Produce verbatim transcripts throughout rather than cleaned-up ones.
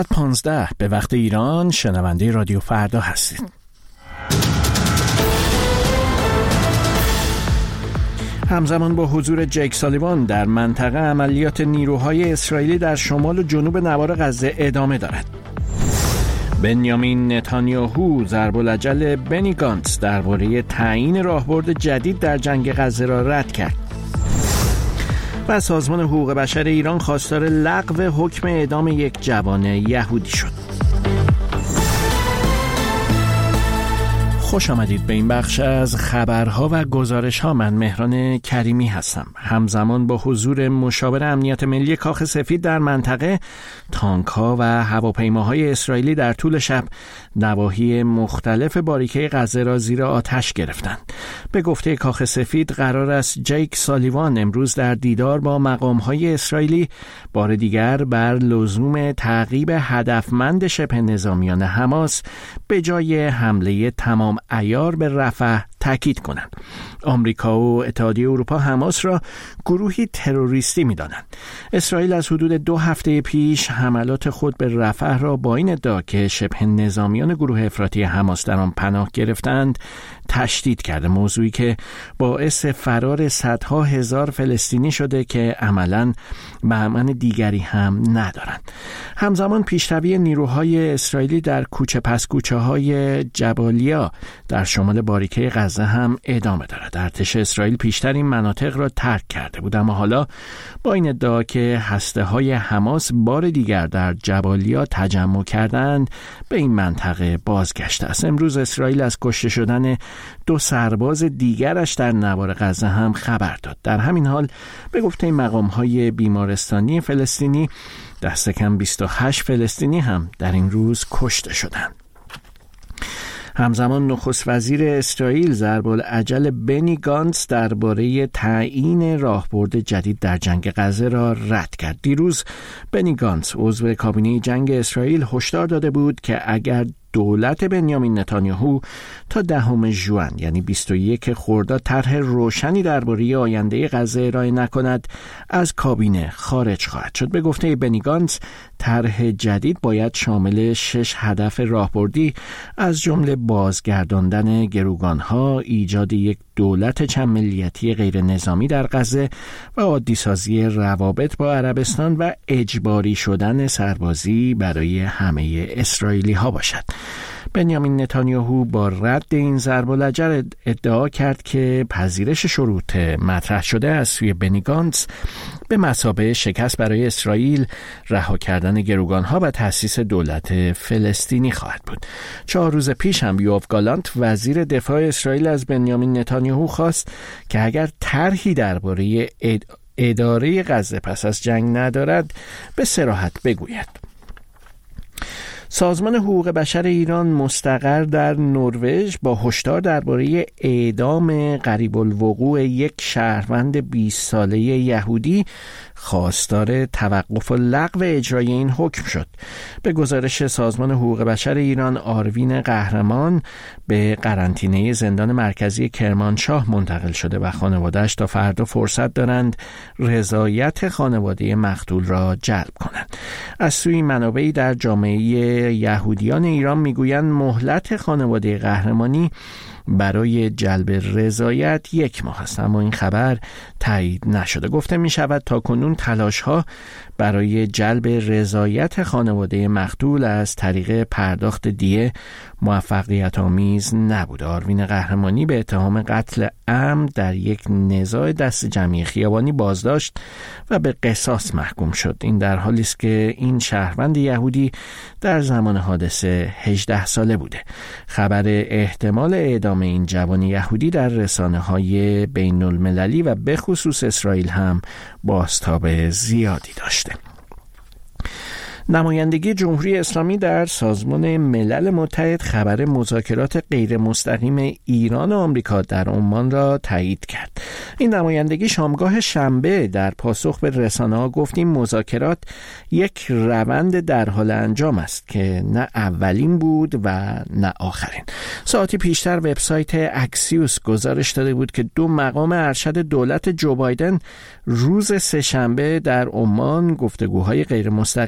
پانزده به وقت ایران شنونده رادیو فردا هستید. همزمان با حضور جیک سالیوان در منطقه عملیات نیروهای اسرائیلی در شمال و جنوب نوار غزه ادامه دارد. بنیامین نتانیاهو ضرب الاجل بنی گانتز درباره تعیین راهبرد جدید در جنگ غزه را رد کرد. و سازمان حقوق بشر ایران خواستار لغو حکم اعدام یک جوان یهودی شد. خوش آمدید به این بخش از خبرها و گزارش‌ها. من مهران کریمی هستم. همزمان با حضور مشاور امنیت ملی کاخ سفید در منطقه، تانک‌ها و هواپیماهای اسرائیلی در طول شب نواحی مختلف باریکه غزه را زیر آتش گرفتند. به گفته کاخ سفید قرار است جیک سالیوان امروز در دیدار با مقام‌های اسرائیلی بار دیگر بر لزوم تعقیب هدفمند شبه نظامیان حماس به جای حمله تمام عیار به رفح تاکید کنند. آمریکا و اتحادیه اروپا حماس را گروهی تروریستی می‌دانند. اسرائیل از حدود دو هفته پیش حملات خود به رفح را با این ادعا که شبه نظامیان گروه افراطی حماس در آن پناه گرفتند تشدید کرده، موضوعی که باعث فرار صدها هزار فلسطینی شده که عملاً مأمن دیگری هم ندارند. همزمان پیشروی نیروهای اسرائیلی در کوچه پس کوچه های جبالیا در شمال باریکه غزه هم ادامه دارد. ارتش اسرائیل پیشتر این مناطق را ترک کرده بود، اما حالا با این ادعا که هسته های حماس بار دیگر در جبالیا تجمع کردند به این منطقه بازگشته است. امروز اسرائیل از کشته شدن دو سرباز دیگرش در نوار غزه هم خبر داد. در همین حال به گفته مقام‌های بیمارستانی فلسطینی دست کم بیست و هشت فلسطینی هم در این روز کشته شدند. همزمان نخست وزیر اسرائیل ضرب الاجل بنی گانتز درباره تعیین راهبرد جدید در جنگ غزه را رد کرد. دیروز بنی گانتز عضو کابینه جنگ اسرائیل هشدار داده بود که اگر دولت بنیامین نتانیاهو تا دهم ژوئن یعنی بیست و یک خرداد طرح روشنی درباره آینده غزه ارائه نکند از کابینه خارج خواهد شد. به گفته بنی گانتز طرح جدید باید شامل شش هدف راهبردی از جمله بازگرداندن گروگانها، ایجاد یک دولت چند ملیتی غیر نظامی در غزه و عادی سازی روابط با عربستان و اجباری شدن سربازی برای همه اسرائیلی ها باشد. بنیامین نتانیاهو با رد این ضرب الاجل ادعا کرد که پذیرش شروط مطرح شده از سوی بنی گانتز به مثابه شکست برای اسرائیل، رها کردن گروگانها و تأسیس دولت فلسطینی خواهد بود. چهار روز پیش هم یوآف گالانت وزیر دفاع اسرائیل از بنیامین نتانیاهو خواست که اگر طرحی درباره اداره غزه پس از جنگ ندارد به صراحت بگوید. سازمان حقوق بشر ایران مستقر در نروژ با هشدار درباره اعدام قریب الوقوع یک شهروند بیست ساله یهودی خواستار توقف و لغو اجرای این حکم شد. به گزارش سازمان حقوق بشر ایران، آروین قهرمان به قرنطینه زندان مرکزی کرمانشاه منتقل شده و خانواده‌اش تا فردا فرصت دارند رضایت خانواده مقتول را جلب کنند. از سوی منابعی در جامعه یهودیان ایران میگویند مهلت خانواده قهرمانی برای جلب رضایت یک ماه است، اما این خبر تایید نشده. گفته می شود تا کنون تلاش ها برای جلب رضایت خانواده مقتول از طریق پرداخت دیه موفقیت آمیز نبود. آروین قهرمانی به اتهام قتل عمد در یک نزاع دست جمعی خیابانی بازداشت و به قصاص محکوم شد. این در حالی است که این شهروند یهودی در زمان حادثه هجده ساله بوده. خبر احتمال اعدام این جوان یهودی در رسانه‌های بین المللی و به خصوص اسرائیل هم بازتاب زیادی داشته. نمایندگی جمهوری اسلامی در سازمان ملل متحد خبر مذاکرات غیر مستقیم ایران و آمریکا در عمان را تایید کرد. این نمایندگی شامگاه شنبه در پاسخ به رسانه‌ها گفت این مذاکرات یک روند در حال انجام است که نه اولین بود و نه آخرین. ساعتی پیشتر وبسایت اکسیوس گزارش داده بود که دو مقام ارشد دولت جو بایدن روز سه‌شنبه در عمان گفتگوهای غیر مستقیم با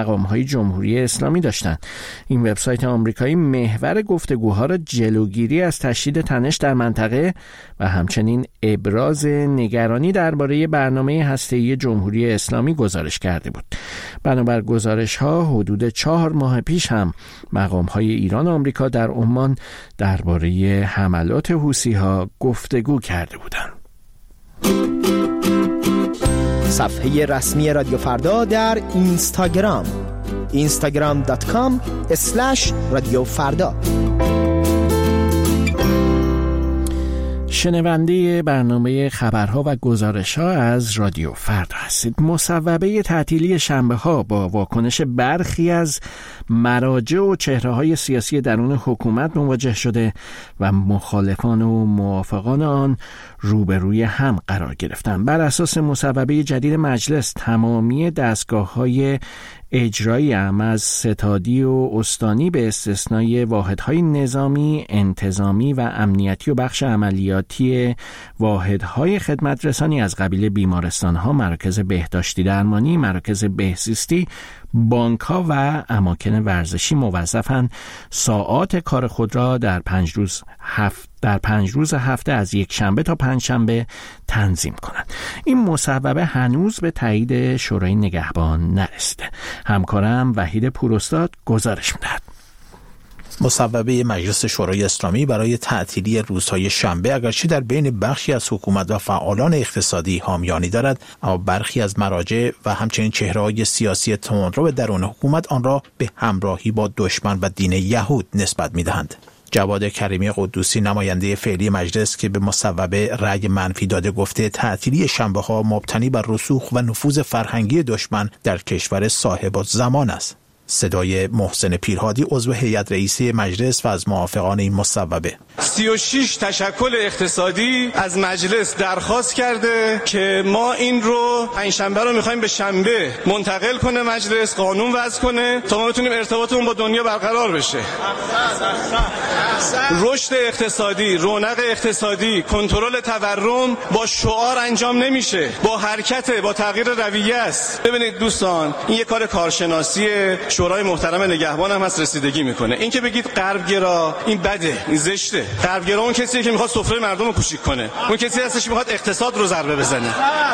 مقام‌های جمهوری اسلامی داشتند. این وبسایت آمریکایی محور گفتگوها را جلوگیری از تشدید تنش در منطقه و همچنین ابراز نگرانی درباره برنامه هسته‌ای جمهوری اسلامی گزارش کرده بود. بنابر گزارش‌ها حدود چهار ماه پیش هم مقام‌های ایران و آمریکا در عمان درباره حملات حوثی‌ها گفتگو کرده بودند. صفحه رسمی رادیو فردا در اینستاگرام اینستاگرام دات کام اسلش رادیو فردا. شنونده برنامه خبرها و گزارش‌ها از رادیو فردا هستید. مصوبه تعطیلی شنبه‌ها با واکنش برخی از مراجع و چهره‌های سیاسی درون حکومت مواجه شده و مخالفان و موافقان آن روبروی هم قرار گرفتند. بر اساس مصوبه جدید مجلس تمامی دستگاه‌های اجرایی هم از ستادی و استانی به استثنای واحدهای نظامی، انتظامی و امنیتی و بخش عملیاتی واحدهای خدمت رسانی از قبیل بیمارستانها، مراکز بهداشتی درمانی، مراکز بهزیستی، بانک‌ها و اماکن ورزشی موظفند ساعات کار خود را در پنج روز هفت در پنج روز هفته از یک شنبه تا پنج شنبه تنظیم کنند. این مصوبه هنوز به تایید شورای نگهبان نرسیده. همکارم وحید پوراستاد گزارش می‌دهد. مصوبه مجلس شورای اسلامی برای تعطیلی روزهای شنبه اگرچه در بین بخشی از حکومت و فعالان اقتصادی حامیانی دارد، اما برخی از مراجع و همچنین چهره‌های سیاسی تندرو درون حکومت آن را به همراهی با دشمن و دین یهود نسبت می‌دهند. جواد کریمی قدوسی نماینده فعلی مجلس که به مصوبه رأی منفی داده گفته تعطیلی شنبه‌ها مبتنی بر رسوخ و نفوذ فرهنگی دشمن در کشور صاحب الزمان است. صدای محسن پیرهادی عضو هیئت رئیسه مجلس و از موافقان این مصوبه: سی و شش تشکل اقتصادی از مجلس درخواست کرده که ما این رو پنجشنبه رو می‌خوایم به شنبه منتقل کنه، مجلس قانون وضع کنه تا ما بتونیم ارتباطمون با دنیا برقرار بشه. رشد اقتصادی، رونق اقتصادی، کنترل تورم با شعار انجام نمیشه، با حرکت، با تغییر رویه است. ببینید دوستان، این یه کار کارشناسیه. شورای محترم نگهبان هم هست رسیدگی میکنه. این که بگید غربگرا، این بده، این زشته. غربگرا اون کسیه که میخواد سفره مردم رو کوچیک کنه، اون کسی هستش که میخواد اقتصاد رو ضربه بزنه.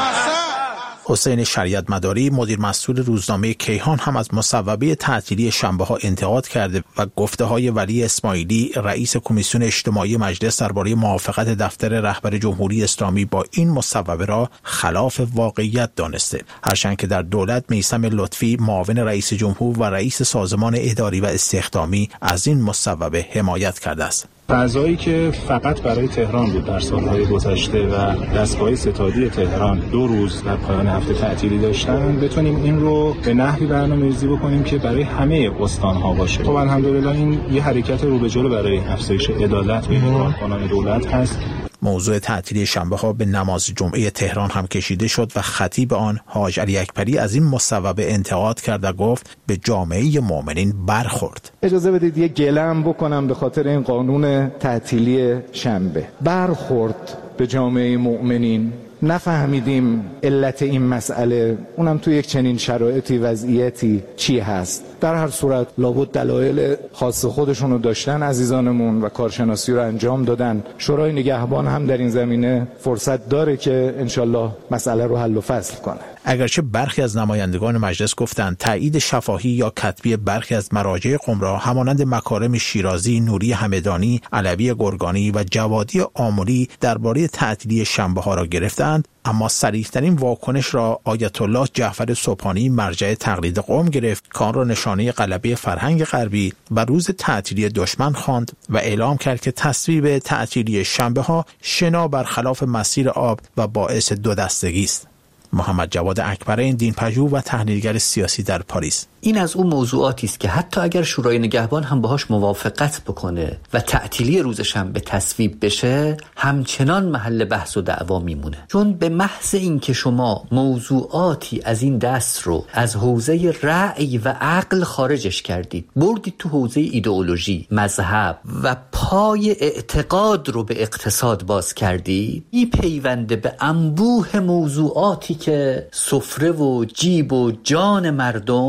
حسین شریعت مداری مدیر مسئول روزنامه کیهان هم از مصوبه تعطیلی شنبه‌ها انتقاد کرده و گفته‌های ولی اسماعیلی رئیس کمیسیون اجتماعی مجلس درباره موافقت دفتر رهبر جمهوری اسلامی با این مصوبه را خلاف واقعیت دانسته، هرچند که در دولت میثم لطفی معاون رئیس جمهور و رئیس سازمان اداری و استخدامی از این مصوبه حمایت کرده است. فضایی که فقط برای تهران بود در سالهای گذشته و دستگاه ستادی تهران دو روز در پایان هفته تعطیلی داشتن، بتونیم این رو به نحوی برنامه‌ریزی بکنیم که برای همه استان‌ها باشه. خب الحمدلله این یه حرکت رو به جلو برای افزایش عدالت بین کارکنان دولت هست. موضوع تعطیلی شنبه‌ها به نماز جمعه تهران هم کشیده شد و خطیب آن حاج علی اکبری از این مصوبه انتقاد کرد و گفت به جامعه مؤمنین برخورد. اجازه بدید یه گله‌ام بکنم به خاطر این قانون تعطیلی شنبه. برخورد به جامعه مؤمنین. نفهمیدیم علت این مسئله، اونم تو یک چنین شرایطی وضعیتی چی هست. در هر صورت لابد دلایل خاص خودشونو داشتن عزیزانمون و کارشناسی رو انجام دادن. شورای نگهبان هم در این زمینه فرصت داره که انشالله مسئله رو حل و فصل کنه. اگرچه برخی از نمایندگان مجلس گفتند تایید شفاهی یا کتبی برخی از مراجع قمرا همانند مکارم شیرازی، نوری همدانی، علوی گرگانی و جوادی آملی درباره تعطیلی شنبه‌ها را گرفتند، اما صریح‌ترین واکنش را آیت الله جعفر سبحانی مرجع تقلید قوم گرفت که آن را نشانه غلبه فرهنگ غربی و روز تعطیلی دشمن خواند و اعلام کرد که تصویب تعطیلی شنبه‌ها شنا بر خلاف مسیر آب و باعث دو دستگی است. محمد جواد اکبرین دینپژوه و تحلیلگر سیاسی در پاریس: این از اون موضوعاتی است که حتی اگر شورای نگهبان هم باهاش موافقت بکنه و تعطیلی روز شنبه تصویب بشه، همچنان محل بحث و دعوا میمونه، چون به محض اینکه شما موضوعاتی از این دست رو از حوزه رأی و عقل خارجش کردید، بردید تو حوزه ایدئولوژی، مذهب و پای اعتقاد رو به اقتصاد باز کردید، میپیونده به انبوه موضوعاتی که سفره و جیب و جان مردم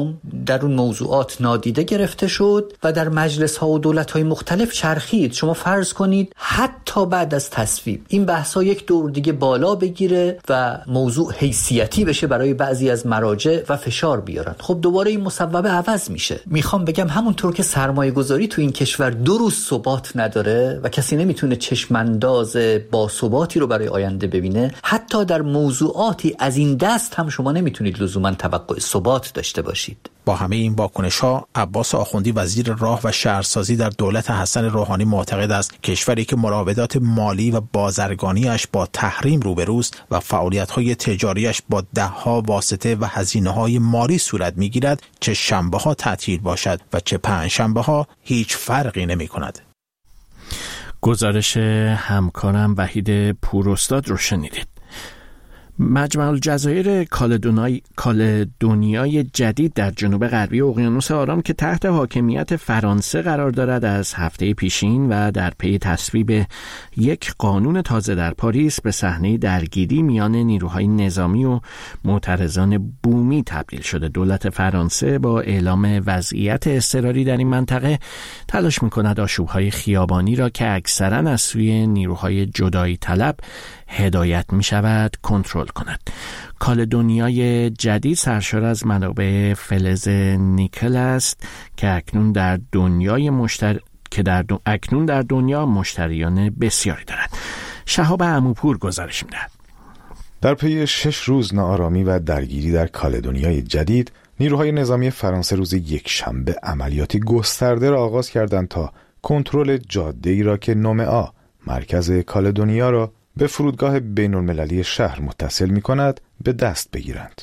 در اون موضوعات نادیده گرفته شد و در مجلس ها و دولت های مختلف چرخید. شما فرض کنید حتی بعد از تصویب این بحث ها یک دور دیگه بالا بگیره و موضوع حیثیتی بشه برای بعضی از مراجع و فشار بیارن. خب دوباره این مصوبه عوض میشه. میخوام بگم همونطور که سرمایه گذاری تو این کشور دو روز ثبات نداره و کسی نمیتونه چشمانداز با ثباتی رو برای آینده ببینه، حتی در موضوعاتی از این دست هم شما نمیتونید لزوما توقع ثبات داشته باشید. با همه این واکنش‌ها، عباس آخوندی وزیر راه و شهرسازی در دولت حسن روحانی معتقد است کشوری که مراودات مالی و بازرگانیش با تحریم روبروست و فعالیت‌های تجاریش با ده‌ها واسطه و هزینه‌های مالی صورت می‌گیرد، چه شنبه‌ها تعطیل باشد و چه پنجشنبه‌ها هیچ فرقی نمی‌کند. گزارش همکارم وحید پوراستاد رو شنیدید. مجمع الجزایر کالدونای کالدونیای جدید در جنوب غربی اقیانوس آرام که تحت حاکمیت فرانسه قرار دارد از هفته پیشین و در پی تصویب یک قانون تازه در پاریس به صحنه درگیری میان نیروهای نظامی و معترضان بومی تبدیل شده. دولت فرانسه با اعلام وضعیت اضطراری در این منطقه تلاش می‌کند آشوب‌های خیابانی را که اکثراً از سوی نیروهای جدایی طلب هدایت می شود کنترل کند. کالدونیای جدید سرشار از منابع فلز نیکل است که اکنون در دنیای مشتر... که در دو... اکنون در دنیا مشتریان بسیاری دارد. شهاب عموپور گزارش می‌دهد. در پی شش روز ناآرامی و درگیری در کالدونیای جدید، نیروهای نظامی فرانسه روز یکشنبه عملیاتی گسترده را آغاز کردند تا کنترل جاده‌ای را که نومئا مرکز کالدونیا را به فرودگاه بین المللی شهر متصل می کند به دست بگیرند.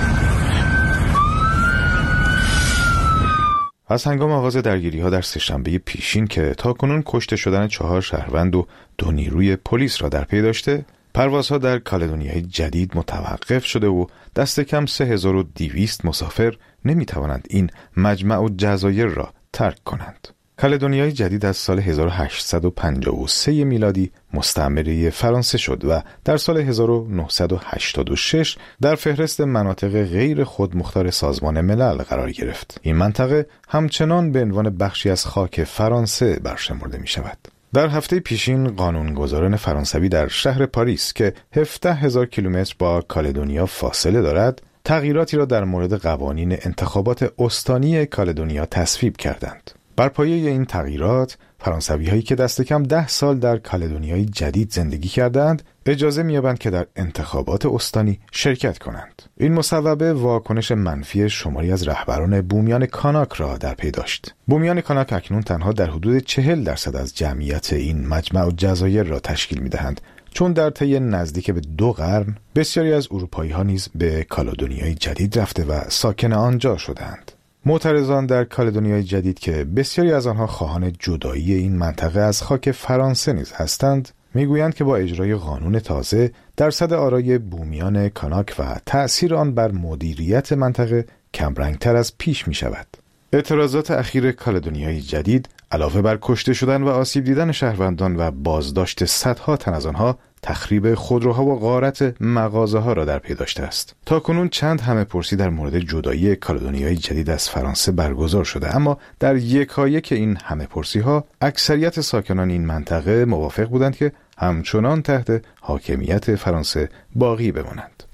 از هنگام آغاز درگیری ها در سه‌شنبه پیشین که تاکنون کشته شدن چهار شهروند و دو نیروی پلیس را در پی داشته، پروازها در کالدونیای جدید متوقف شده و دست کم سه هزار و دویست مسافر نمی توانند این مجمع الجزایر را ترک کنند. کالدونیای جدید از سال هزار و هشتصد و پنجاه و سه میلادی مستعمره فرانسه شد و در سال هزار و نهصد و هشتاد و شش در فهرست مناطق غیر خودمختار سازمان ملل قرار گرفت. این منطقه همچنان به عنوان بخشی از خاک فرانسه برشمرده می شود. در هفته پیشین قانونگذاران فرانسوی در شهر پاریس که هفده هزار کیلومتر با کالدونیا فاصله دارد، تغییراتی را در مورد قوانین انتخابات استانی کالدونیا تصویب کردند. بر پایه این تغییرات، فرانسوی‌هایی که دست کم ده سال در کالدونیای جدید زندگی کردند، اجازه می‌یابند که در انتخابات استانی شرکت کنند. این مصوبه واکنش منفی شماری از رهبران بومیان کاناک را در پی داشت. بومیان کاناک اکنون تنها در حدود چهل درصد از جمعیت این مجمع الجزایر را تشکیل می‌دهند، چون در طی نزدیک به دو قرن بسیاری از اروپایی‌ها نیز به کالدونیای جدید رفته و ساکن آنجا شدند. معترضان در کالدونیای جدید که بسیاری از آنها خواهان جدایی این منطقه از خاک فرانسه نیز هستند، میگویند که با اجرای قانون تازه درصد آرای بومیان کاناک و تأثیر آن بر مدیریت منطقه کمرنگتر از پیش می شود. اعتراضات اخیر کالدونیای جدید علاوه بر کشته شدن و آسیب دیدن شهروندان و بازداشت صدها تن از آنها، تخریب خودروها و غارت مغازه‌ها را در پی داشته است. تاکنون چند همه‌پرسی در مورد جدایی کالدونیای جدید از فرانسه برگزار شده، اما در یکایک این همه‌پرسی‌ها اکثریت ساکنان این منطقه موافق بودند که همچنان تحت حاکمیت فرانسه باقی بمانند.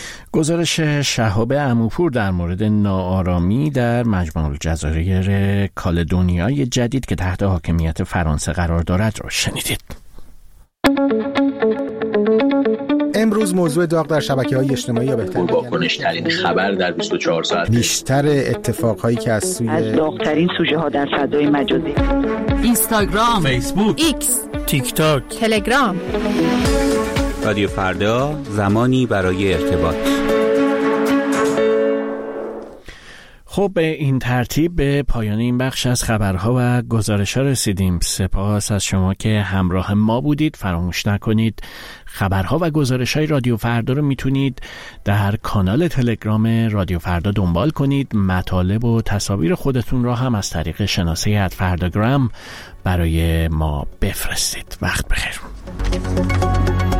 گزارش شهاب عموپور در مورد ناآرامی در مجمع الجزایر کالدونیای جدید که تحت حاکمیت فرانسه قرار دارد را شنیدید. امروز موضوع داغ در شبکه‌های اجتماعی یا بهتر واکنش‌ترین خبر در بیست و چهار ساعت، بیشتر اتفاقهایی که از سوی از داغ‌ترین سوژه‌ها در فضای مجازی، اینستاگرام، فیسبوک، ایکس، تیک تاک، تلگرام. رادیو فردا، زمانی برای ارتباط. خب به این ترتیب به پایان این بخش از خبرها و گزارش‌ها رسیدیم. سپاس از شما که همراه ما بودید. فراموش نکنید خبرها و گزارش‌های رادیو فردا رو میتونید در کانال تلگرام رادیو فردا دنبال کنید. مطالب و تصاویر خودتون را هم از طریق شناسه ات فرداگرام برای ما بفرستید. وقت بخیر.